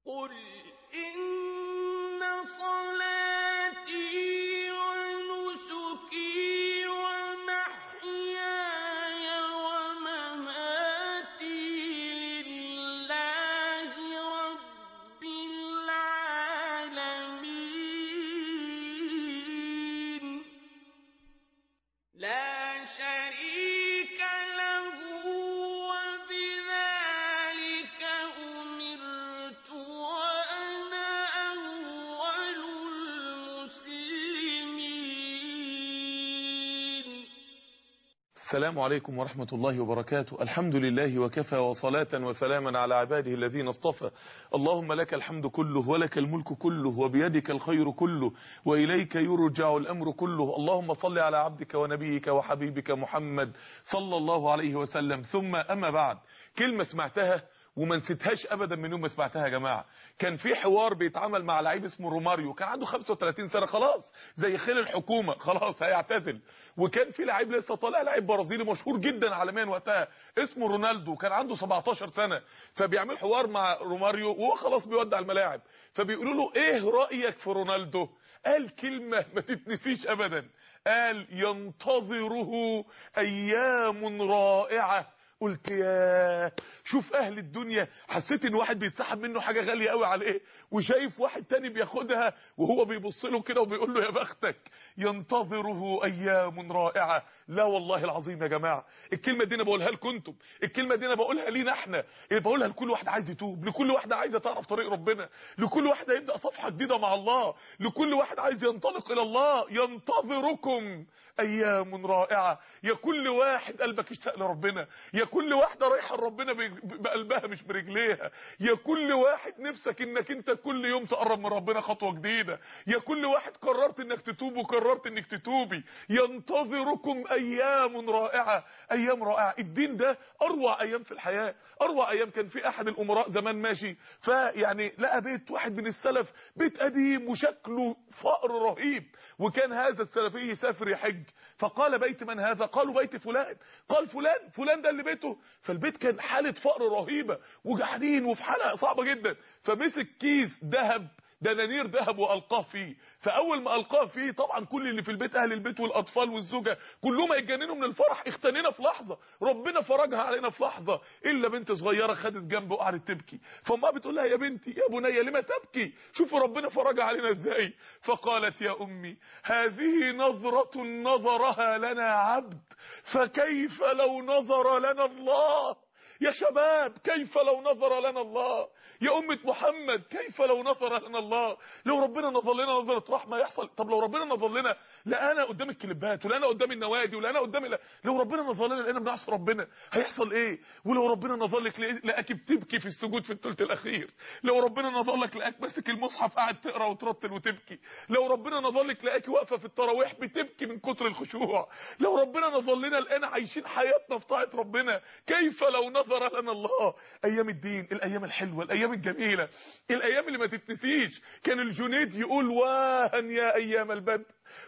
قل إن صلاتي ونسكي ومحياي ومماتي لله رب العالمين لا شريك له وبذلك أمرت وأنا أول المسلمين. السلام عليكم ورحمة الله وبركاته. الحمد لله وكفى وصلاة وسلاما على عباده الذين اصطفى. اللهم لك الحمد كله ولك الملك كله وبيدك الخير كله وإليك يرجع الأمر كله. اللهم صل على عبدك ونبيك وحبيبك محمد صلى الله عليه وسلم. ثم أما بعد، كلمة سمعتها وما نسيتهاش ابدا من يوم ما سمعتها يا جماعه. كان في حوار بيتعمل مع لعيب اسمه روماريو، كان عنده 35 سنه، خلاص زي خيل الحكومه، خلاص هيعتزل. وكان في لعيب لسه طالع، لعيب برازيلي مشهور جدا عالميا وقتها اسمه رونالدو، كان عنده 17 سنه. فبيعمل حوار مع روماريو وهو خلاص بيودع الملاعب، فبيقولوا له ايه رايك في رونالدو؟ قال كلمه ما تتنسيش ابدا، قال ينتظره ايام رائعه. قلت يا شوف اهل الدنيا، حسيت ان واحد بيتسحب منه حاجه غاليه قوي عليه، وشايف واحد تاني بياخدها وهو بيبص له كده وبيقول له يا بختك، ينتظره ايام رائعه. لا والله العظيم يا جماعه، الكلمه دي انا بقولها لكم انتم، الكلمه دي انا بقولها لينا احنا، بقولها لكل واحد عايز يتوب، لكل واحده عايزه تعرف طريق ربنا، لكل واحده يبدا صفحه جديده مع الله، لكل واحد عايز ينطلق الى الله. ينتظركم ايام رائعه. يا كل واحد قلبك اشتاق لربنا، يا كل واحده رايحه لربنا بقلبها مش برجليها، يا كل واحد نفسك انك انت كل يوم تقرب من ربنا خطوه جديده، يا كل واحد قررت انك تتوب وقررت انك تتوبي. ينتظركم ايام رائعه، ايام رائعه. الدين ده اروع ايام في الحياه، اروع ايام. كان في احد الامراء زمان ماشي، فيعني لقى بيت واحد من السلف، بيت قديم وشكله فقر رهيب، وكان هذا السلفي يسافر يحج، فقال بيت من هذا؟ قالوا بيت فلان. قال فلان ده اللي بيته. فالبيت كان حاله فقر رهيبه وجحدين وفي حاله صعبه جدا، فمسك كيس ذهب، دنانير ذهب، والقاه فيه. فاول ما القاه فيه طبعا كل اللي في البيت، اهل البيت والاطفال والزوجه، كلهم هيتجننوا من الفرح، اختنينا في لحظه، ربنا فرجها علينا في لحظه، الا بنت صغيره خدت جنبه وقعدت تبكي. فامها بتقول لها يا بنتي يا بنيه لما تبكي؟ شوفوا ربنا فرجها علينا ازاي. فقالت يا امي هذه نظره نظرها لنا عبد، فكيف لو نظر لنا الله؟ يا شباب كيف لو نظر لنا الله؟ يا أمة محمد كيف لو نظر لنا الله؟ لو ربنا نظر لنا نظرة رحمة يحصل. طب لو ربنا نظر لنا لقانا قدام الكليبات ولقانا قدام النوادي ولقانا قدام لو ربنا نظر لنا لقينا بنعصي ربنا هيحصل ايه؟ ولو ربنا نظر لك لقاك بتبكي في السجود في الثلث الاخير، لو ربنا نظر لك لقاك ماسك المصحف قاعد تقرا وترتل وتبكي، لو ربنا نظر لك لقاك واقفه في التراويح بتبكي من كتر الخشوع، لو ربنا نظر لنا لقينا عايشين حياتنا في طاعه ربنا، كيف لو نظر لنا الله؟ ايام الدين، الايام الحلوه، الايام الجميله، الايام اللي ما تتنسيش. كان الجنيد يقول واهن يا ايام البدر،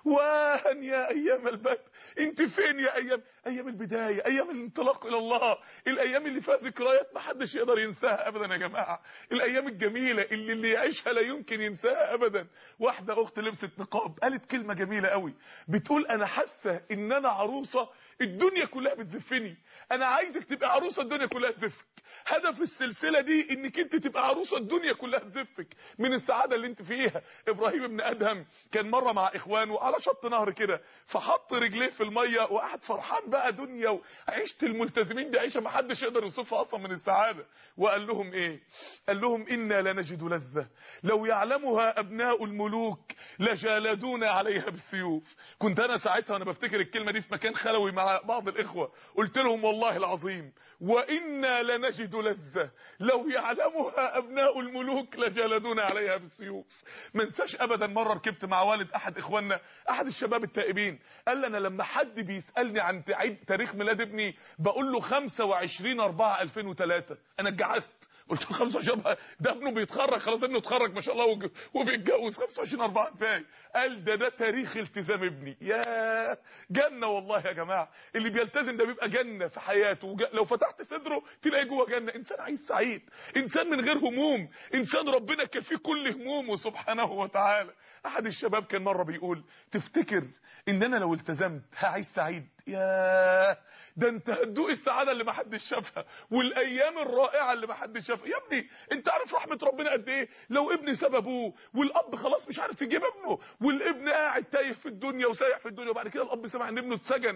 واهن يا ايام البدر، انت فين يا ايام البدايه، ايام الانطلاق الى الله، الايام اللي فيها ذكريات ما حدش يقدر ينساها ابدا يا جماعه، الايام الجميله اللي يعيشها لا يمكن ينساها ابدا. واحده اخت لبست نقاب قالت كلمه جميله قوي، بتقول انا حاسه ان انا عروسه الدنيا كلها بتزفني، انا عايزك تبقى عروسه الدنيا كلها تزفك. هدف السلسله دي انك انت تبقى عروسه الدنيا كلها تزفك من السعاده اللي انت فيها. ابراهيم ابن ادهم كان مره مع اخوانه على شط نهر كده، فحط رجليه في الميه وقعد فرحان بقى دنيا، وعيشه الملتزمين دي عيشه ما حدش يقدر يوصفها اصلا من السعاده. وقال لهم ايه؟ قال لهم انا لنجد لذه لو يعلمها ابناء الملوك لجالدونا عليها بالسيوف. كنت انا ساعتها وانا بفتكر الكلمه دي في مكان خلوي مع بعض الاخوه، قلت لهم والله العظيم وانا لنجد لذه لو يعلمها ابناء الملوك لجالدونا عليها بالسيوف. ما انساش ابدا مره ركبت مع والد احد اخواننا، احد الشباب التائبين، قال لي انا لما حد بيسالني عن تاريخ ميلاد ابني بقول له 25/4/2003. انا اتجعزت، قلت له 25 ده ابنه بيتخرج خلاص، ابنه اتخرج ما شاء الله وبيتجوز 25/4 ازاي؟ قال ده تاريخ التزام ابني. يا جنه والله يا جماعه، اللي بيلتزم ده بيبقى جنه في حياته، لو فتحت صدره تلاقي جوه جنه. انسان عايش سعيد، انسان من غير هموم، انسان ربنا كفيه كل همومه سبحانه وتعالى. احد الشباب كان مره بيقول تفتكر ان انا لو التزمت هعيش سعيد؟ يا ده انت هتدوق السعاده اللي ما حدش شافها والايام الرائعه اللي ما حدش شافها. يا ابني انت عارف رحمه ربنا قد ايه لو ابن ساب ابوه والاب خلاص مش عارف يجيب ابنه، والابن قاعد تايه في الدنيا وسايح في الدنيا، وبعد كده الاب سمع ان ابنه اتسجن،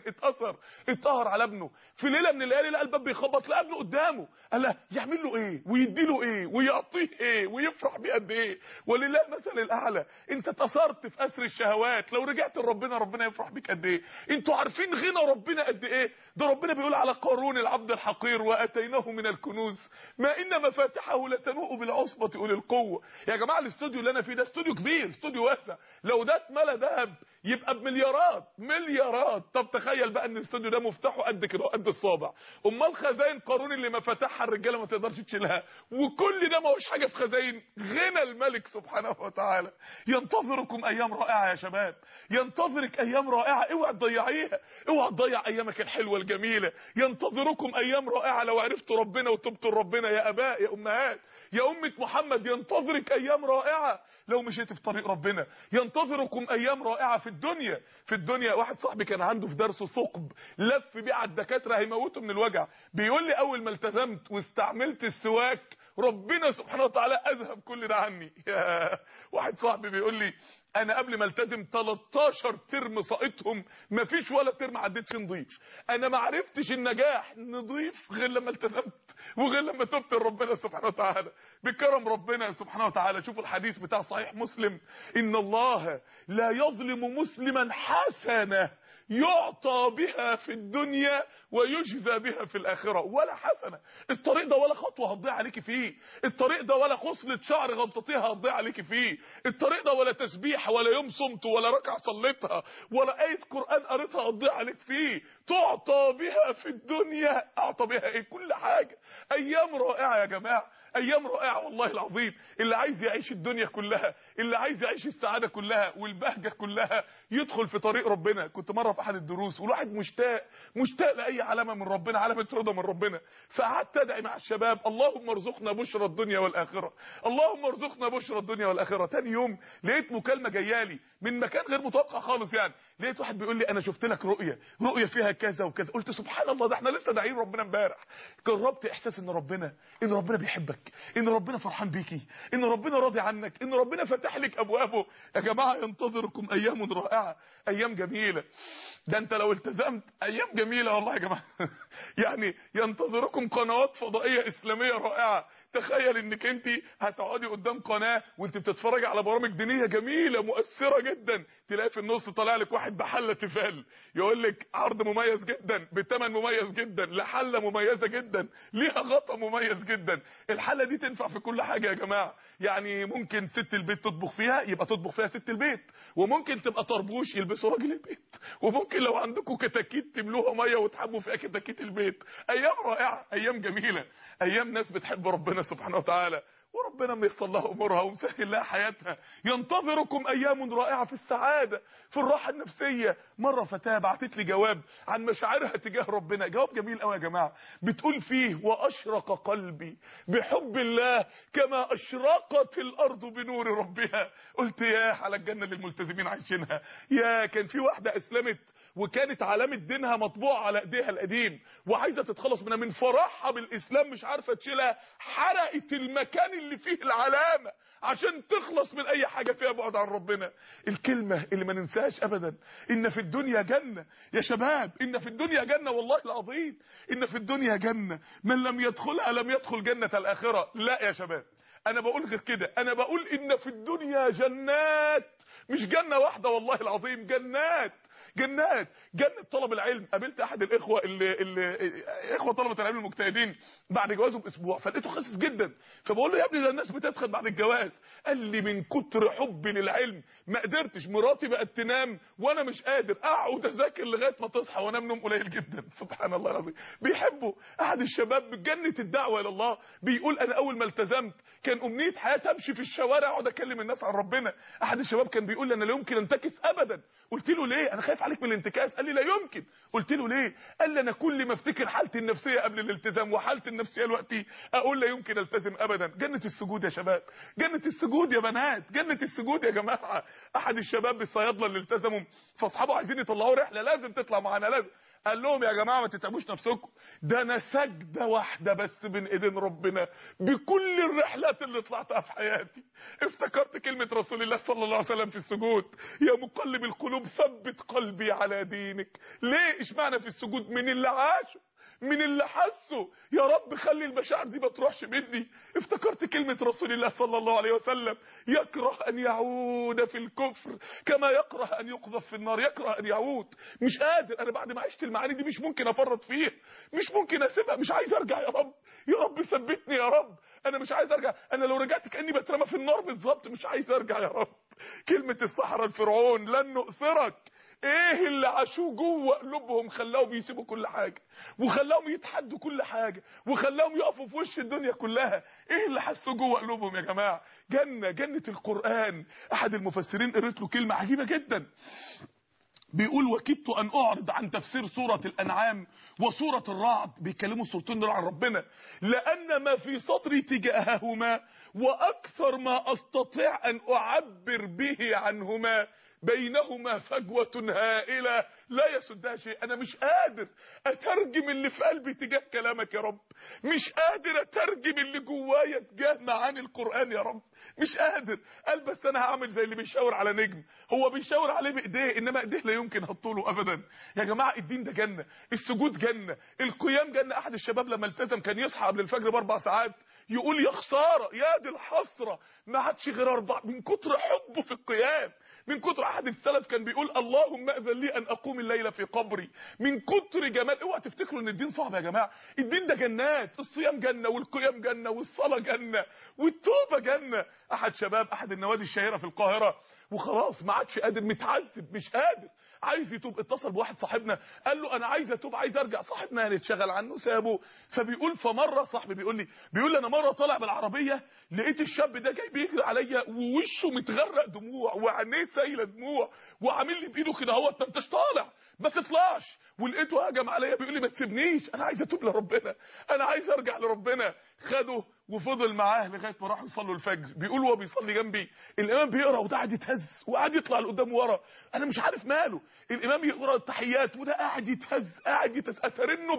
اتقهر على ابنه، في ليله من الليالي لقى الباب بيخبط، لقى ابنه قدامه، قال له يعمل له ايه ويدي له ايه ويعطيه ايه ويفرح بيه قد ايه؟ ولله المثل الاعلى. انت اتأثرت في اسر الشهوات، لو رجعت لربنا ربنا يفرح بيك قد ايه؟ انتوا عارفين غنى ربنا قد ايه؟ ده ربنا بيقول على قارون العبد الحقير واتيناه من الكنوز ما ان مفاتحه لتنوء بالعصبه اولي القوه. يا جماعه الاستوديو اللي انا فيه ده استوديو كبير، استوديو واسع، لو ده اتملى ذهب يبقى بمليارات مليارات. طب تخيل بقى ان الاستوديو ده مفتاحه قد كده قد الصابع، امال خزائن قارون اللي مفاتحها الرجاله ما تقدرش تشيلها، وكل ده ما هوش حاجه في خزائن غنى الملك سبحانه وتعالى. ينتظركم ايام رائعه يا شباب، ينتظرك ايام رائعه، اوعى تضيعيها، اوعى تضيع ايامك الحلوه الجميله. ينتظركم ايام رائعه لو عرفتوا ربنا وتبتوا لربنا يا اباء يا امهات يا امه محمد. ينتظرك ايام رائعه لو مشيت في طريق ربنا، ينتظركم ايام رائعه في الدنيا. في الدنيا واحد صاحبي كان عنده في درسه ثقب لف بيه على الدكاتره هيموته من الوجع، بيقول لي اول ما التزمت واستعملت السواك ربنا سبحانه وتعالى اذهب كل ده عني. واحد صاحبي بيقول لي انا قبل ما التزم 13 ترم ساقطهم مفيش ولا ترم عديت فيه نضيف. انا ما عرفتش النجاح نضيف غير لما التزمت وغير لما تبت لربنا سبحانه وتعالى بكرم ربنا سبحانه وتعالى. شوفوا الحديث بتاع صحيح مسلم، ان الله لا يظلم مسلما حسنه يعطى بها في الدنيا ويجزى بها في الاخره. ولا حسنه، الطريق ده ولا خطوه هتضيع عليكي فيه، الطريق ده ولا خصله شعر غلطتيها هتضيع عليكي فيه، الطريق ده ولا تسبيح ولا يوم صمت ولا ركعه صليتها ولا ايه قران قريتها هتضيع عليك فيه. تعطى بها في الدنيا، اعطى بها ايه؟ كل حاجه. ايام رائعه يا جماعه، ايام رائعه والله العظيم. اللي عايز يعيش الدنيا كلها، اللي عايز يعيش السعاده كلها والبهجه كلها يدخل في طريق ربنا. كنت مره في احد الدروس والواحد مشتاق لاي علامه من ربنا، علامه رضا من ربنا، فقعدت ادعي مع الشباب اللهم ارزقنا بشرى الدنيا والاخره، اللهم ارزقنا بشرى الدنيا والاخره. تاني يوم لقيت مكالمه جايالي من مكان غير متوقع خالص، يعني لقيت واحد بيقول لي انا شفت لك رؤيه فيها كذا وكذا. قلت سبحان الله، ده احنا لسه داعين ربنا امبارح. جربت احساس ان ربنا بيحبك، ان ربنا فرحان بيكي، ان ربنا راضي عنك، ان ربنا فتح لك ابوابه. يا جماعه ينتظركم ايام رائعه، ايام جميله. ده انت لو التزمت ايام جميله والله يا جماعه. يعني ينتظركم قنوات فضائيه اسلاميه رائعه. تخيل انك انت هتقعدي قدام قناه وانت بتتفرجي على برامج دينيه جميله مؤثره جدا، تلاقي في النص طالع لك واحد بحله تيفال يقول لك عرض مميز جدا بثمن مميز جدا لحله مميزه جدا ليها غطا مميز جدا. الحله دي تنفع في كل حاجه يا جماعه. يعني ممكن ست البيت تطبخ فيها يبقى تطبخ فيها ست البيت، وممكن تبقى طربوش يلبسوا راجل البيت، وممكن لو عندكم كتاكيت تملوها ميه وتحبوا فيها كتاكيت البيت. ايام رائعه، ايام جميله، ايام ناس بتحب ربنا سبحانه وتعالى وربنا ميسر لها امورها ومسهل لها حياتها. ينتظركم ايام رائعه في السعاده، في الراحه النفسيه. مره فتاه بعتت لي جواب عن مشاعرها تجاه ربنا، جواب جميل قوي يا جماعه، بتقول فيه واشرق قلبي بحب الله كما اشرقت الارض بنور ربها. قلت يا على الجنه اللي الملتزمين عايشينها. يا كان في واحده اسلمت وكانت علامه دينها مطبوعه على ايديها القديم وعايزه تتخلص منها، من فرحها بالاسلام مش عارفه تشيلها، حرقت المكان اللي فيه العلامه عشان تخلص من اي حاجه فيها بعد عن ربنا. الكلمه اللي ما ننساهاش ابدا، ان في الدنيا جنه يا شباب، ان في الدنيا جنه والله العظيم، ان في الدنيا جنه من لم يدخلها لم يدخل جنه الاخره. لا يا شباب انا بقول غير كده، انا بقول ان في الدنيا جنات، مش جنه واحده والله العظيم، جنات. جنات، جنه طلب العلم. قابلت احد الاخوه اخوه طلبه العلم المجتهدين بعد جوازه باسبوع، فلقيته خاسس جدا، فبقول له يا ابني ده الناس بتدخل بعد الجواز. قال لي من كتر حبي للعلم ما قدرتش، مراتي بقت تنام وانا مش قادر اقعد اذاكر لغايه ما تصحى وانام نوم قليل جدا. سبحان الله العظيم، بيحبوا. احد الشباب بجنه الدعوه الى الله بيقول انا اول ما التزمت كان امنيه حياتي امشي في الشوارع اقعد اكلم الناس عن ربنا. احد الشباب كان بيقول لي انا لا يمكن انتكس ابدا. قلت له ليه؟ انا خايف عليك من الانتكاس. قال لي لا يمكن. قلت له ليه؟ قال لي انا كل ما افتكر حالتي النفسيه قبل الالتزام وحالتي النفسيه دلوقتي اقول لا يمكن التزم ابدا. جنه السجود يا شباب، جنه السجود يا بنات، جنه السجود يا جماعه. احد الشباب الصيادله اللي التزموا فاصحابه عايزين يطلعوا رحله، لازم تطلع معانا لازم. قال لهم يا جماعه ما تتعبوش نفسكم، ده انا سجده واحده بس بين ايدين ربنا بكل الرحلات اللي طلعتها في حياتي. افتكرت كلمه رسول الله صلى الله عليه وسلم في السجود: يا مقلب القلوب ثبت قلبي على دينك. ليه؟ اشمعنى في السجود؟ من اللي عاشوا، من اللي حسوا. يا رب خلي المشاعر دي ما تروحش مني. افتكرت كلمه رسول الله صلى الله عليه وسلم: يكره ان يعود في الكفر كما يكره ان يقذف في النار. يكره ان يعود، مش قادر. انا بعد ما عشت المعاني دي مش ممكن افرط فيها، مش ممكن اسيبها، مش عايز ارجع. يا رب يا رب ثبتني يا رب، انا مش عايز ارجع. انا لو رجعت كاني بترمى في النار بالظبط، مش عايز ارجع يا رب. كلمه السحرة الفرعون: لن نؤثرك. ايه اللي عاشوه جوه قلوبهم خلاهم يسيبوا كل حاجه، وخلاهم يتحدوا كل حاجه، وخلاهم يقفوا في وش الدنيا كلها؟ ايه اللي حسوا جوه قلوبهم يا جماعه؟ جنه القران. احد المفسرين قريت له كلمه عجيبه جدا، بيقول: وكدت ان اعرض عن تفسير سوره الانعام وسوره الرعد، بيتكلموا السورتين دول عن ربنا، لان ما في صدري تجاههما واكثر ما استطيع ان اعبر به عنهما بينهما فجوة هائلة لا يسدها شيء. انا مش قادر اترجم اللي في قلبي تجاه كلامك يا رب، مش قادر اترجم اللي جوايا تجاه معاني القرآن يا رب، مش قادر. قال بس انا هعمل زي اللي بيشاور على نجم، هو بيشاور عليه بايديه انما ايديه لا يمكن هتطوله ابدا. يا جماعه الدين ده جنه، السجود جنه، القيام جنه. احد الشباب لما التزم كان يصحى قبل الفجر ب4 ساعات، يقول يا خساره، يا دي الحسره، ما عادش غير 4 من كتر حبه في القيام، من كتر. احد السلف كان بيقول: اللهم اذن لي ان اقوم الليله في قبري، من كتر جمال. اوعى تفتكروا ان الدين صعب يا جماعه، الدين ده جنات، الصيام جنه، والقيام جنه، والصلاه جنه، والتوبه جنه. احد النوادي الشهيره في القاهره وخلاص ما عادش قادر، متعذب مش قادر، عايز يتوب. اتصل بواحد صاحبنا قال له انا عايز اتوب، عايز ارجع. صاحبنا هنتشغل عنه سابه. فبيقول فمره صاحبي بيقول لي انا مره طالع بالعربيه لقيت الشاب ده جاي بيجري عليا ووشه متغرق دموع وعينيه سايله دموع وعامل لي بايده كده اهوت: ما انتش طالع، ما تطلعش. ولقيته هجم عليا بيقول لي ما تسيبنيش، انا عايز اتوب لربنا، انا عايز ارجع لربنا. خده وفضل معاه لغايه ما راحوا يصلوا الفجر. بيقول وهو بيصلي جنبي الامام بيقرا وده قاعد يتهز وقاعد يطلع لقدام ورا، انا مش عارف ماله. الامام يقرا التحيات وده قاعد يتهز قاعد يتهز، اترنه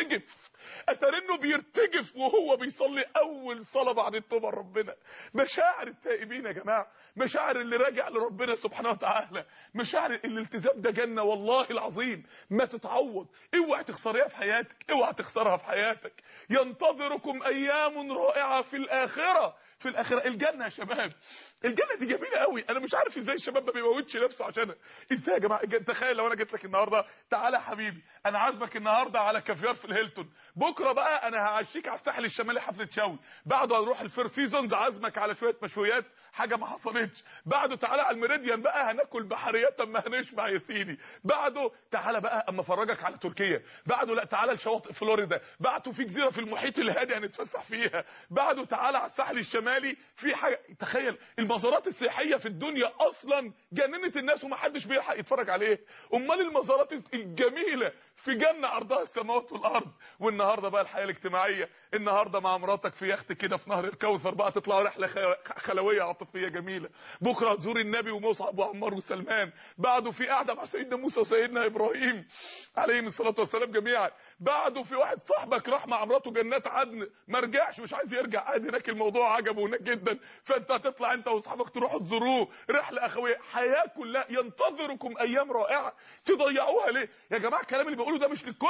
بيرتجف وهو بيصلي اول صلاه بعد التوبه لربنا. مشاعر التائبين يا جماعه، مشاعر اللي راجع لربنا سبحانه وتعالى، مشاعر الالتزام ده جنه والله العظيم ما تتعوض. اوعى تخسريها في حياتك، اوعى تخسرها في حياتك. ينتظركم ايام رائعه في الاخره. الجنه يا شباب، الجنه دي جميله قوي. انا مش عارف ازاي الشباب ما بيموتش نفسه عشانها. ازاي يا جماعه؟ تخيل لو انا جيت لك النهارده: تعالى يا حبيبي انا عازمك النهارده على كافيار في الهيلتون، بكره بقى انا هعشيك على الساحل الشمالي حفله شوي، بعده هنروح الفير سيزونز عازمك على شويه مشويات حاجه ما حصلتش، بعده تعالى على الميريديان بقى هناكل بحريات اما هنشبع يا سيدي، بعده تعالى بقى اما افرجك على تركيا، بعده لا تعالى لشواطئ فلوريدا، بعده في جزيره في المحيط الهادي هنتفسح فيها، بعده تعالى على الساحل الشمالي في حاجه. تخيل المزارات السياحيه في الدنيا اصلا جننت الناس ومحدش بيلحق يتفرج عليه، امال المزارات الجميله في جنه عرضها السماوات والارض. والنهارده بقى الحياه الاجتماعيه، النهارده مع مراتك في يخت كده في نهر الكوثر بقى تطلعوا رحله خلويه عاطفيه جميله، بكره تزور النبي ومصعب وعمار وسلمان، بعده في قعده مع سيدنا موسى وسيدنا ابراهيم عليهم الصلاه والسلام جميعا، بعده في واحد صاحبك راح مع مراته جنات عدن ما رجعش مش عايز يرجع، قاعد هناك الموضوع عجبه هناك جدا، فانت هتطلع انت واصحابك تروحوا تزوروه رحله اخويه. حياه كلها ينتظركم ايام رائعه تضيعوها ليه يا جماعه؟ الكلام اللي بقوله ده مش للكل،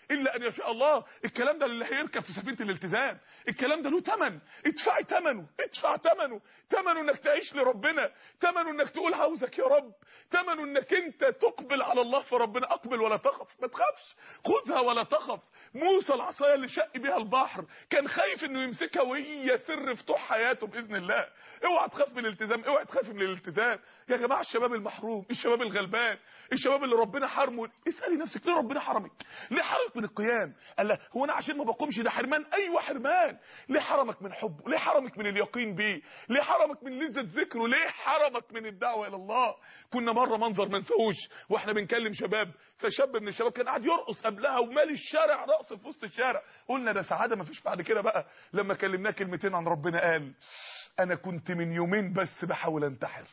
الا ان يشاء الله. الكلام ده للي هيركب في سفينه الالتزام، الكلام ده له ثمن، ادفعي ثمنه، ادفع ثمنه، ثمنه انك تعيش لربنا، ثمنه انك تقول عاوزك يا رب، ثمنه انك انت تقبل على الله فربنا. اقبل ولا تخف، ما تخافش، خذها ولا تخف. موسى العصايه اللي شق بيها البحر كان خايف انه يمسكها وهي سر فتوح حياته باذن الله. اوعى تخاف من الالتزام، اوعى تخاف من الالتزام يا جماعه. الشباب المحروم، الشباب الغلبان، الشباب اللي ربنا حرمه، اسالي نفسك ليه ربنا حرمك؟ ليه حرمك من القيام؟ قال لا هو انا عشان ما بقومش ده حرمان؟ ايوه حرمان. ليه حرمك من حبه؟ ليه حرمك من اليقين بيه؟ ليه حرمك من لذة ذكره؟ ليه حرمك من الدعوه الى الله؟ كنا مره منظر ما نسوش واحنا بنكلم شباب، فشاب من الشباب كان قاعد يرقص قبلها ومال الشارع رقص في وسط الشارع. قلنا ده سعاده ما فيش بعد كده بقى. لما كلمناه كلمتين عن ربنا قال انا كنت من يومين بس بحاول انتحر.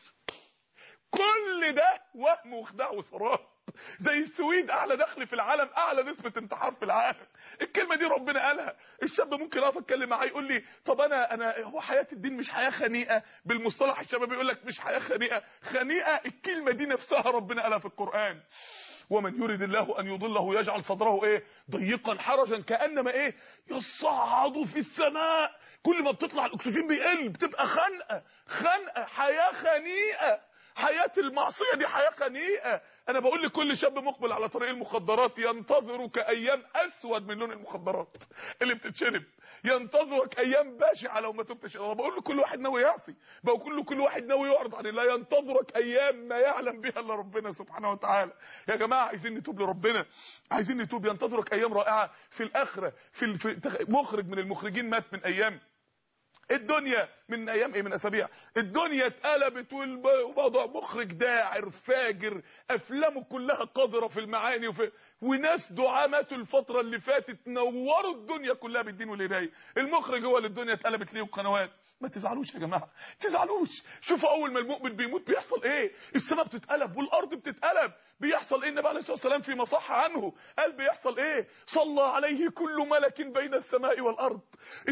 كل ده وهم وخداع وسراب. زي السويد اعلى دخل في العالم، اعلى نسبه انتحار في العالم. الكلمه دي ربنا قالها. الشاب ممكن اقف اتكلم معاه يقول لي طب انا هو حياه الدين مش حياه خنيئه؟ بالمصطلح الشباب يقول لك مش حياه خنيئه. خنيئه الكلمه دي نفسها ربنا قالها في القران. ومن يريد الله ان يضله يجعل صدره ايه؟ ضيقا حرجا كانما ايه؟ يصعد في السماء. كل ما بتطلع الاكسجين بيقل، بتبقى خنقه، خنقه، حياه خنيئه. حياه المعصيه دي حياه خنيئه. انا بقول لكل شاب مقبل على طريق المخدرات ينتظرك ايام اسود من لون المخدرات اللي بتتشرب، ينتظرك ايام بشعه لو ما تبتش. انا بقول لكل واحد ناوي يعصي، بقول لكل واحد ناوي يعرض عن الله، ينتظرك ايام ما يعلم بها الا ربنا سبحانه وتعالى. يا جماعه عايزين نتوب لربنا، عايزين نتوب. ينتظرك ايام رائعه في الاخره. في مخرج من المخرجين مات من ايام الدنيا، من ايام ايه؟ من اسابيع. الدنيا اتقلبت والموضوع مخرج داعر فاجر، افلامه كلها قذره في المعاني وناس دعاة ماتوا الفتره اللي فاتت نوروا الدنيا كلها بالدين والهدايه. المخرج هو اللي الدنيا اتقلبت ليه وقنوات. ما تزعلوش يا جماعه، تزعلوش. شوفوا اول ما المؤمن بيموت بيحصل ايه؟ السماء بتتقلب والارض بتتقلب. بيحصل ايه؟ النبي عليه الصلاه والسلام فيما صح عنه قال بيحصل ايه؟ صلى عليه كل ملك بين السماء والارض.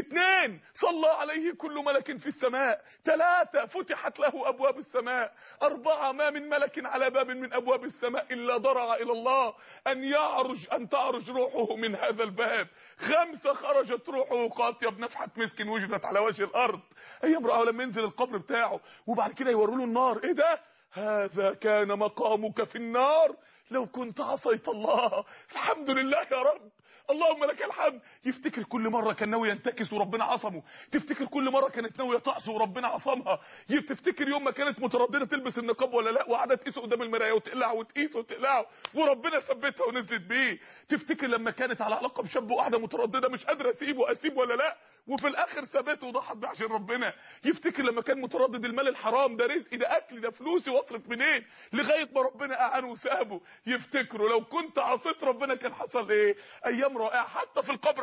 2 صلى عليه كل ملك في السماء. 3 فتحت له ابواب السماء. 4 ما من ملك على باب من ابواب السماء الا ضرع الى الله ان تعرج روحه من هذا الباب. 5 خرجت روحه كاطيب نفحه مسك وجدت على وجه الارض. ايام رأى لما ينزل القبر بتاعه وبعد كده يوروا له النار. ايه ده؟ هذا كان مقامك في النار لو كنت عصيت الله. الحمد لله يا رب، اللهم لك الحمد. يفتكر كل مره كان ناوي ينتكس وربنا عصمه، تفتكر كل مره كانت ناويه تعصي وربنا عصمها، تفتكر يوم ما كانت متردده تلبس النقاب ولا لا وقعدت تقيسه قدام المرايه وتقلع وتقيسه وتقلعه وربنا ثبتها ونزلت بيه. تفتكر لما كانت على علاقه بشاب وقاعده متردده مش قادره اسيب ولا لا وفي الاخر ثبته وضحت بيه عشان ربنا. يفتكر لما كان متردد المال الحرام ده رزقي ده اكلي ده فلوسي واصرف منين لغايه ما ربنا اعانه وسابه. يفتكروا لو كنت عصيت ربنا كان حصل ايه. ايام رائعه حتى في القبر،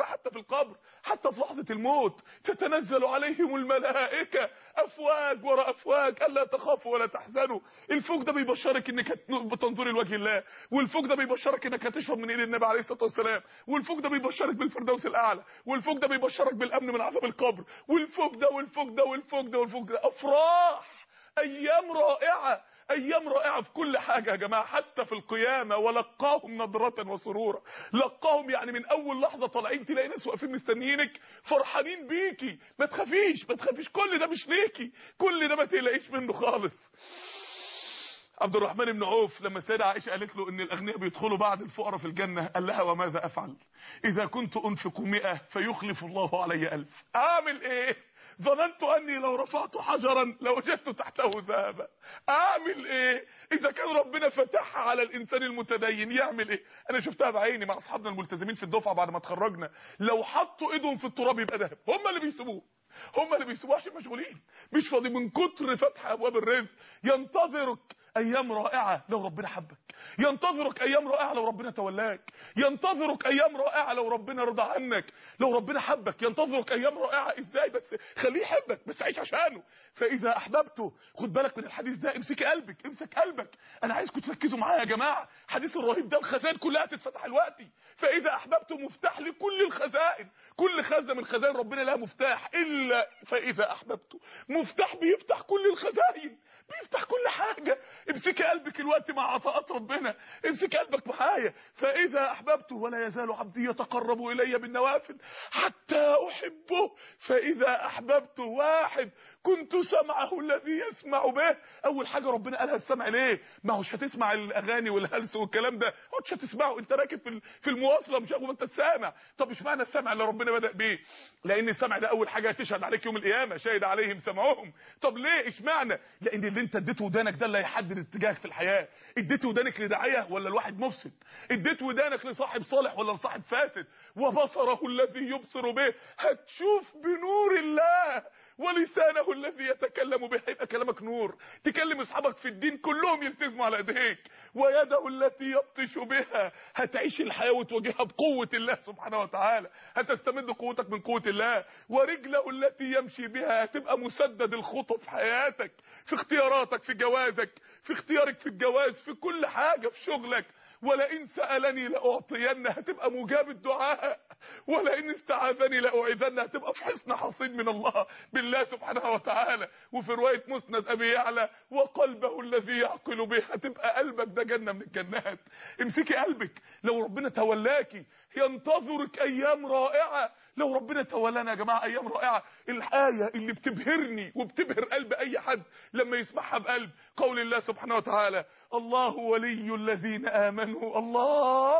حتى في لحظه الموت. تتنزل عليهم الملائكه افواج وراء افواج الا تخافوا ولا تحزنوا. الفوج ده بيبشرك انك بتنظري لوجه الله، والفوج ده بيبشرك انك هتشرب من ايد النبي عليه الصلاه والسلام، والفوج ده بيبشرك بالفردوس الاعلى، والفوج ده بيبشرك بالامن من عذاب القبر، والفوج ده افراح. ايام رائعه، ايام رائعه في كل حاجه يا جماعه، حتى في القيامه. ولقاهم نضره وسرورا. لقاهم يعني من اول لحظه طالعين تلاقي ناس واقفين مستنيينك فرحانين بيكي. ما تخافيش، كل ده مش ليكي، كل ده ما تقلقيش منه خالص. عبد الرحمن بن عوف لما السيده عائشه قالت له ان الاغنياء بيدخلوا بعد الفقراء في الجنه، قال لها وماذا افعل اذا كنت انفق 100 فيخلف الله علي 1000؟ اعمل ايه؟ ظننت اني لو رفعت حجرا لوجدت تحته ذهبا. اعمل ايه اذا كان ربنا فتحها على الانسان المتدين؟ يعمل ايه؟ انا شفتها بعيني مع اصحابنا الملتزمين في الدفعه بعد ما اتخرجنا، لو حطوا ايدهم في التراب يبقى ذهب. هم اللي بيسيبوه عشان مشغولين مش فاضي من كتر فتح ابواب الرزق. ينتظرك ايام رائعه لو ربنا حبك، ينتظرك ايام رائعه لو ربنا تولاك، ينتظرك ايام رائعه لو ربنا رضى عنك، لو ربنا حبك. ينتظرك ايام رائعه ازاي؟ بس خليه يحبك، بس عيش عشانه. فاذا احببته، خد بالك من الحديث ده، امسك قلبك. انا عايزكم تركزوا معايا يا جماعه. الحديث الرهيب ده الخزائن كلها تتفتح دلوقتي. فاذا احببته مفتاح لكل الخزائن، كل خزنه من خزائن ربنا لها مفتاح، الا فاذا احببته مفتاح بيفتح كل الخزائن، بيفتح كل حاجه. امسكي قلبك الوقت مع عطاءات ربنا، امسكي قلبك معايا. فاذا احببته ولا يزال عبدي يتقرب الي بالنوافل حتى احبه. فاذا احببته، واحد كنت سمعه الذي يسمع به. اول حاجه ربنا قالها السمع. ليه؟ ما هوش هتسمع الاغاني والهلس والكلام ده، مش هتسمعه، انت راكب في المواصله مش ما انت سامع. طب مش معنى السمع اللي ربنا بدأ بيه؟ لان السمع ده اول حاجه هتشهد عليك يوم القيامه، شهد عليهم سمعهم. طب ليه؟ اشمعنى؟ لان اللي انت اديته ودانك ده اللي هيحدد اتجاهك في الحياه. اديت ودانك لداعيه ولا لواحد مفسد؟ اديت ودانك لصاحب صالح ولا لصاحب فاسد؟ وبصره الذي يبصر به، هتشوف بنور الله. ولسانه الذي يتكلم به، هيبقى كلامك نور، تكلم اصحابك في الدين كلهم يلتزموا على ايديك. ويده التي يبطش بها، هتعيش الحياه وتواجهها بقوه الله سبحانه وتعالى، هتستمد قوتك من قوه الله. ورجله التي يمشي بها، هتبقى مسدد الخطى في حياتك، في اختياراتك، في جوازك، في اختيارك في الجواز، في كل حاجه، في شغلك. ولئن سألني لأعطينه، هتبقى مجاب الدعاء. ولئن استعاذني لأعيذنه، هتبقى في حصن حصين من الله، بالله سبحانه وتعالى. وفي رواية مسند أبي يعلى وقلبه الذي يعقل به، هتبقى قلبك ده جنة من الجنات. امسكي قلبك، لو ربنا تولاكي ينتظرك أيام رائعة. لو ربنا تولانا يا جماعة أيام رائعة. الآية اللي بتبهرني وبتبهر قلب أي حد لما يسمعها بقلب، قول الله سبحانه وتعالى: الله ولي الذين آمنوا، الله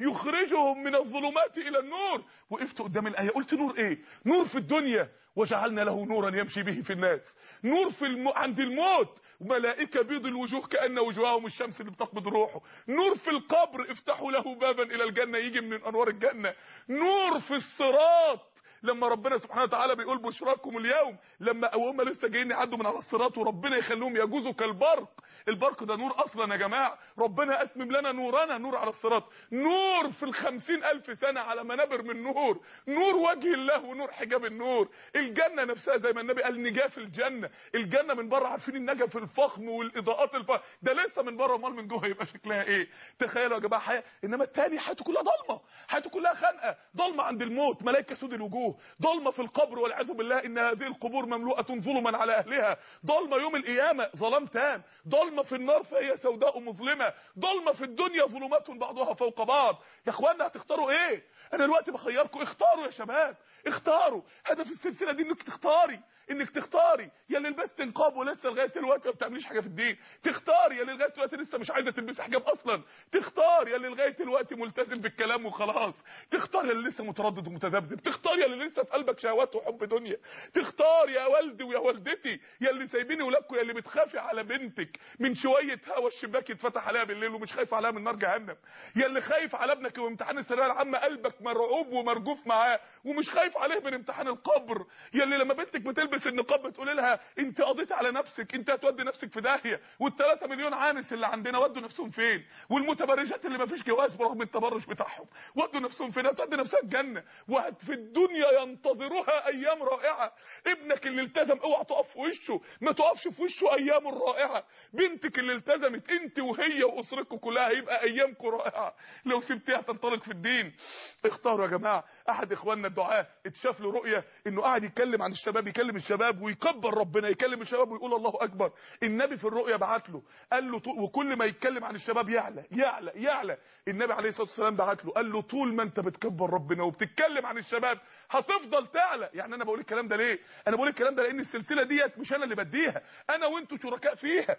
يخرجهم من الظلمات الى النور. وقفت قدام الايه قلت نور ايه؟ نور في الدنيا وجعلنا له نورا يمشي به في الناس. نور عند الموت، وملائكه بيض الوجوه كأن وجوههم الشمس اللي بتقبض روحه. نور في القبر، افتحوا له بابا الى الجنه يجي من انوار الجنه. نور في الصراط، لما ربنا سبحانه وتعالى بيقول بشراكم اليوم، لما هم لسه جايين يعدوا من على الصراط وربنا يخليهم يجوزوا كالبرق. البرق ده نور اصلا يا جماعه، ربنا اتمم لنا نورنا، نور على الصراط. نور في 50,000 سنه على منابر من نور، نور وجه الله ونور حجاب النور. الجنه نفسها زي ما النبي قال نجاف الجنه. الجنه من بره عارفين النجف الفخم والاضاءات ده لسه من بره، امال من جوه يبقى شكلها ايه؟ تخيلوا يا جماعه حياه. انما الثاني حياته كلها ضلمه، حياته كلها خنقه، ضلمه عند الموت، ملائكه سود الوجوه، ضلمه في القبر والعياذ بالله، ان هذه القبور مملوءه ظلما على اهلها، ضلمه يوم القيامه، ظلام تام، ضلمه في النار فهي سوداء مظلمه، ضلمه في الدنيا ظلمات بعضها فوق بعض. يا اخوانا هتختاروا ايه؟ انا دلوقتي بخيركم، اختاروا يا شباب، اختاروا. هدف السلسله دي انك تختاري، انك تختاري يا اللي لبست نقاب ولسه لغايه دلوقتي ما بتعمليش حاجه في الدين، تختاري يا اللي لغايه دلوقتي لسه مش عايزه تلبسي حجاب اصلا، تختاري يا اللي لغايه دلوقتي ملتزم بالكلام وخلاص، تختاري يا اللي لسه متردد ومتذبذب، تختاري يا اللي لسه في قلبك شهوات وحب دنيا، تختاري يا والدي ويا والدتي يا اللي سايبيني ولادكم، يا اللي بتخافي على بنتك من شويه هوا الشباك يتفتح عليها بالليل ومش خايف عليها من نار جهنم، يا اللي خايف على ابنك وامتحان الثانويه العامه قلبك مرعوب ومرجوف معاه ومش خايف عليه من امتحان القبر، يا اللي لما بنتك بتلبس النقاب بتقول لها انت قضيتي على نفسك، انت هتودي نفسك في داهيه، وال3 مليون عانس اللي عندنا ودوا نفسهم فين؟ والمتبرجات اللي ما فيش جواز برغم التبرج بتاعهم ودوا نفسهم فين؟ هتودي نفسها الجنه، وفي الدنيا ينتظرها ايام رائعه. ابنك اللي التزم اوعى تقف في وشه، ما تقفش في وشه ايام رائعه. بنتك اللي التزمت انت وهي واسرتكم كلها هيبقى ايامكم رائعه لو سبتيها تنطلق في الدين. اختاروا يا جماعه. احد اخواننا الدعاه اتشاف له رؤيه انه قاعد يتكلم عن الشباب، يكلم الشباب ويكبر ربنا، يكلم الشباب ويقول الله اكبر. النبي في الرؤيه بعت له قال له وكل ما يتكلم عن الشباب يعلى يعلى يعلى. النبي عليه الصلاه والسلام بعت له قال له طول ما انت بتكبر ربنا وبتتكلم عن الشباب هتفضل تعلى. يعني انا بقول الكلام ده ليه؟ انا بقول الكلام ده لان السلسله ديت مش انا اللي بديها، انا وانتوا شركاء فيها.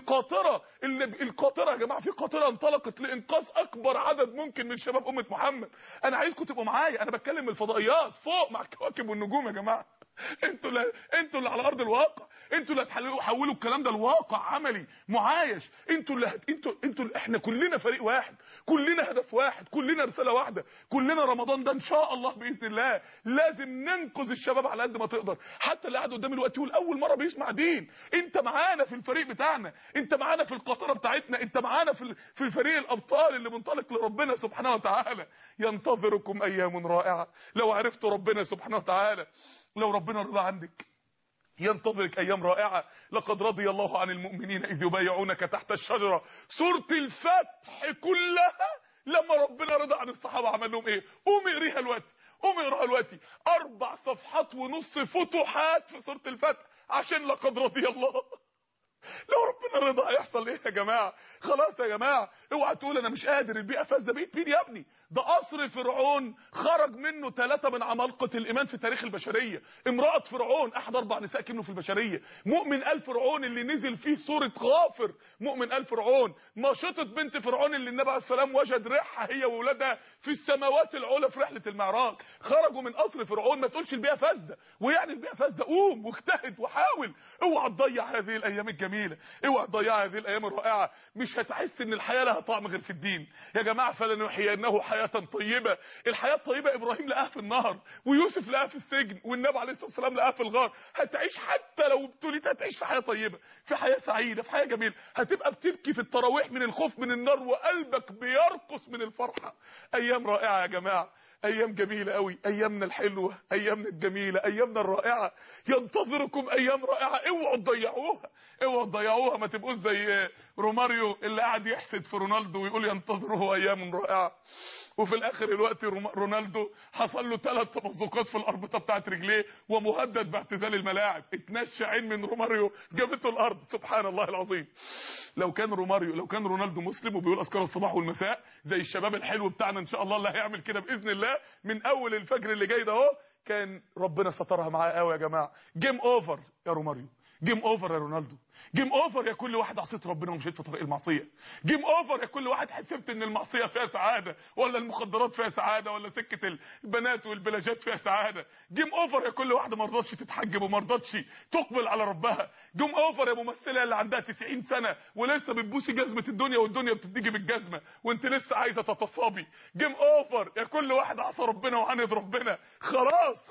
القاطره يا جماعه، في قاطره انطلقت لانقاذ اكبر عدد ممكن من شباب امه محمد. انا عايزكم تبقوا معايا، انا بتكلم من الفضائيات فوق مع الكواكب والنجوم يا جماعه. انتوا اللي على ارض الواقع، انتوا اللي هتحولوا الكلام ده لواقع عملي معايش. انتوا احنا كلنا فريق واحد، كلنا هدف واحد، كلنا رساله واحده، كلنا رمضان ده ان شاء الله باذن الله لازم ننقذ الشباب على قد ما تقدر. حتى اللي قاعد قدامي دلوقتي يقول اول مره بيسمع دين، انت معانا في الفريق بتاعنا، انت معانا في القطره بتاعتنا، انت معانا في الفريق الابطال اللي منطلق لربنا سبحانه وتعالى. ينتظركم ايام رائعه. لو عرفتوا ربنا سبحانه وتعالى، لو ربنا رضى عنك ينتظرك ايام رائعه. لقد رضي الله عن المؤمنين اذ يبايعونك تحت الشجره. سوره الفتح كلها لما ربنا رضى عن الصحابه عمل لهم ايه؟ قوم اقريها دلوقتي، قوم اقراها دلوقتي. 4 صفحات ونص فتوحات في سوره الفتح عشان لقد رضي الله. لو ربنا رضى هيحصل ايه يا جماعه؟ خلاص يا جماعه، اوعى تقول انا مش قادر، البيئه فاسده. بقيت مين يا ابني؟ ده قصر فرعون خرج منه 3 من عمالقه الايمان في تاريخ البشريه. امراه فرعون احد 4 نساء كانوا في البشريه. مؤمن ال فرعون اللي نزل فيه سوره غافر، مؤمن ال فرعون. ماشطه بنت فرعون اللي النبي عليه السلام وجد ريحها هي واولادها في السماوات العلى في رحله المعراج، خرجوا من قصر فرعون. ما تقولش البيئه فاسده، ويعني البيئه فاسده قوم واجتهد وحاول. اوعى تضيع هذه الايام الجميله، اوعى تضيع هذه الايام الرائعه. مش هتحس ان الحياه لها طعم غير في الدين يا جماعه. فلنحيينه حياه طيبه. الحياه الطيبه ابراهيم لقاها في النهر، ويوسف لقاها في السجن، والنبي عليه الصلاه والسلام لقاها في الغار. هتعيش حتى لو ابتليت، هتعيش في حياه طيبه، في حياه سعيده، في حياه جميله. هتبقى بتبكي في التراويح من الخوف من النار وقلبك بيرقص من الفرحه. ايام رائعه يا جماعه، ايام جميله قوي، ايامنا الحلوه، ايامنا الجميله، ايامنا الرائعه. ينتظركم ايام رائعه، اوعوا تضيعوها، اوعوا تضيعوها. ما تبقوش زي روماريو اللي قاعد يحسد في رونالدو ويقول ينتظره ايام رائعه، وفي الاخر الوقت رونالدو حصل له 3 تمزقات في الاربطه بتاعت رجليه ومهدد باعتزال الملاعب. اتنشى عين من روماريو جابته الارض. سبحان الله العظيم. لو كان رونالدو مسلم وبيقول اذكار الصباح والمساء زي الشباب الحلو بتاعنا ان شاء الله اللي هيعمل كده باذن الله من اول الفجر اللي جاي ده اهو، كان ربنا سترها معاه قوي يا جماعه. جيم اوفر يا روماريو، جيم اوفر يا رونالدو، جيم اوفر يا كل واحد عصيت ربنا ومشيت في طريق المعصيه. جيم اوفر يا كل واحد حسبت ان المعصيه فيها سعاده، ولا المخدرات فيها سعاده، ولا سكه البنات والبلاجات فيها سعاده. جيم اوفر يا كل واحده ما رضتش تتحجب وما رضتش تقبل على ربها. جيم اوفر يا ممثله اللي عندها 90 سنه ولسه بتبوسي جزمه الدنيا والدنيا بتديكي بالجزمه وانت لسه عايزه تتصابي. جيم اوفر يا كل واحد عصى ربنا وعاند ربنا. خلاص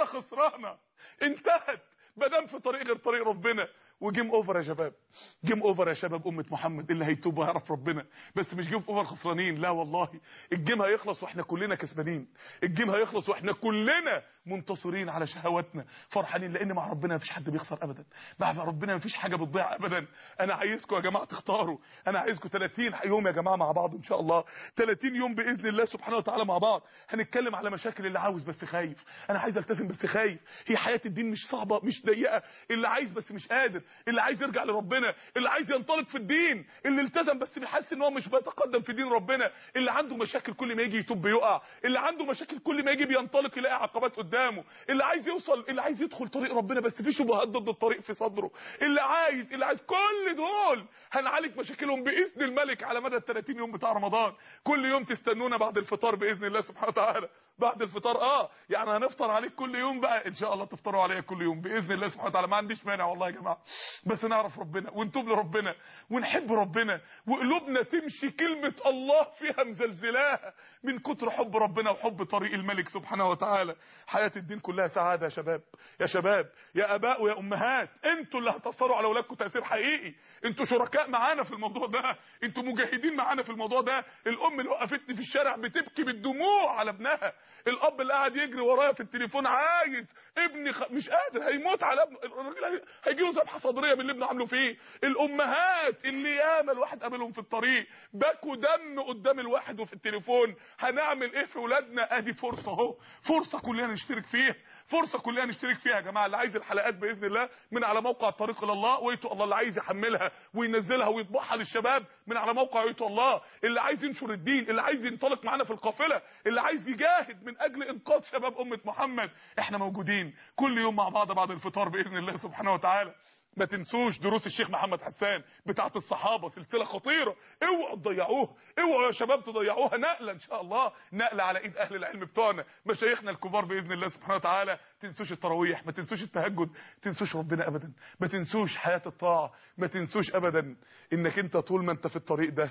خسرانه انتهت، مادام في طريق غير طريق ربنا. وجيم اوفر يا شباب، جيم اوفر يا شباب. امه محمد اللي هيتوب ويعرف ربنا، بس مش جيم اوفر خسرانين، لا والله. الجيم هيخلص واحنا كلنا كسبانين، الجيم هيخلص واحنا كلنا منتصرين على شهواتنا فرحانين، لان مع ربنا مفيش حد بيخسر ابدا، مع ربنا مفيش حاجه بتضيع ابدا. انا عايزكم يا جماعه تختاروا، انا عايزكم 30 يوم يا جماعه مع بعض ان شاء الله، 30 يوم باذن الله سبحانه وتعالى مع بعض. هنتكلم على مشاكل اللي عاوز بس خايف. انا عايز التزم بس خايف. هي حياه الدين مش صعبه مش ضيقه، اللي عايز بس مش قادر، اللي عايز يرجع لربنا، اللي عايز ينطلق في الدين، اللي التزم بس بيحس ان هو مش بيتقدم في دين ربنا، اللي عنده مشاكل كل ما يجي يتوب بيقع، اللي عنده مشاكل كل ما يجي بينطلق يلاقي عقبات قدامه، اللي عايز يوصل، اللي عايز يدخل طريق ربنا بس في شبهات ضد الطريق في صدره، اللي عايز كل دول هنعالج مشاكلهم باذن الملك على مدى ال 30 يوم بتاع رمضان. كل يوم تستنونا بعد الفطار باذن الله سبحانه وتعالى. بعد الفطار يعني هنفطر عليك كل يوم بقى ان شاء الله، تفطروا عليا كل يوم باذن الله سبحانه وتعالى. ما عنديش مانع والله يا جماعه، بس نعرف ربنا ونتوب لربنا ونحب ربنا وقلوبنا تمشي كلمه الله فيها مزلزلاها من كتر حب ربنا وحب طريق الملك سبحانه وتعالى. حياه الدين كلها سعاده يا شباب، يا شباب، يا اباء ويا امهات، انتوا اللي هتاثروا على اولادكم تاثير حقيقي. انتوا شركاء معانا في الموضوع ده، انتوا مجاهدين معانا في الموضوع ده. الام اللي وقفتني في الشارع بتبكي بالدموع على ابنها، الاب اللي قاعد يجري ورايا في التليفون عايز ابني مش قادر هيموت على ابنه، الراجل هيجي له ذبحه صدريه من اللي ابنه عامله فيه. الامهات اللي ياما الواحد قابلهم في الطريق بكوا دم قدام الواحد وفي التليفون. هنعمل ايه في ولادنا؟ ادي فرصه اهو، فرصه كلنا نشترك فيها، فرصه كلنا نشترك فيها يا جماعه. اللي عايز الحلقات باذن الله من على موقع الطريق الى الله ويتو الله، اللي عايز يحملها وينزلها ويطبعها للشباب من على موقع يتو الله، اللي عايز ينشر الدين، اللي عايز ينطلق معانا في القافله، اللي عايز يجاهد من اجل انقاذ شباب امه محمد، احنا موجودين كل يوم مع بعض بعد الفطار باذن الله سبحانه وتعالى. ما تنسوش دروس الشيخ محمد حسان بتاعه الصحابه، سلسله خطيره، اوعوا تضيعوها، اوعوا يا شباب تضيعوها. نقله ان شاء الله، نقله على ايد اهل العلم بتوعنا مشايخنا الكبار باذن الله سبحانه وتعالى. ما تنسوش التراويح، ما تنسوش التهجد، ما تنسوش ربنا ابدا، ما تنسوش حياه الطاعه، ما تنسوش ابدا انك انت طول ما انت في الطريق ده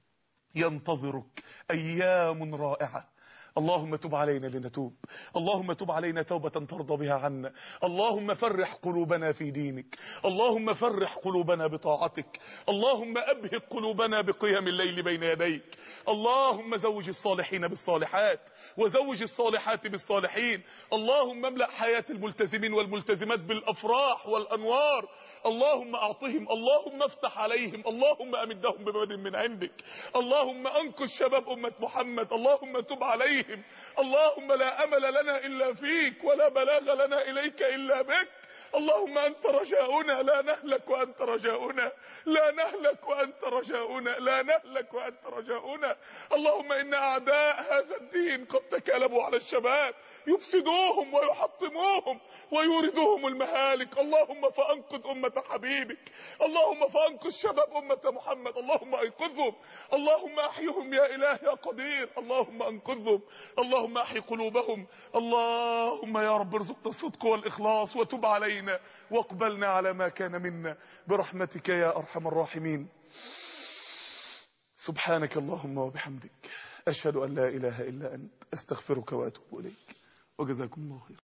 ينتظرك ايام رائعه. اللهم تب علينا لنتوب، اللهم تب علينا توبة ترضى بها عنا، اللهم فرح قلوبنا في دينك، اللهم فرح قلوبنا بطاعتك، اللهم أبهق قلوبنا بقيام الليل بين يديك، اللهم زوج الصالحين بالصالحات وزوج الصالحات بالصالحين، اللهم املأ حياة الملتزمين والملتزمات بالأفراح والأنوار، اللهم أعطهم، اللهم افتح عليهم، اللهم أمدهم بمدد من عندك، اللهم أنقذ شباب أمة محمد، اللهم تب عليهم، اللهم لا أمل لنا إلا فيك ولا بلاغ لنا إليك إلا بك، اللهم أنت رجاؤنا لا نهلك وأنت رجاؤنا، لا نهلك وأنت رجاؤنا، لا نهلك وأنت رجاؤنا. اللهم إن أعداء هذا الدين قد تكالبوا على الشباب يفسدوهم ويحطموهم ويوردوهم المهالك. اللهم فأنقذ أمة حبيبك، اللهم فأنقذ شباب أمة محمد، اللهم أنقذهم، اللهم أحيهم يا إله يا قدير، اللهم أنقذهم، اللهم أحي قلوبهم. اللهم يا رب ارزقنا الصدق والإخلاص وتب علينا واقبلنا على ما كان منا برحمتك يا أرحم الراحمين. سبحانك اللهم وبحمدك، أشهد أن لا إله إلا أنت، أستغفرك وأتوب إليك، وجزاكم الله خير.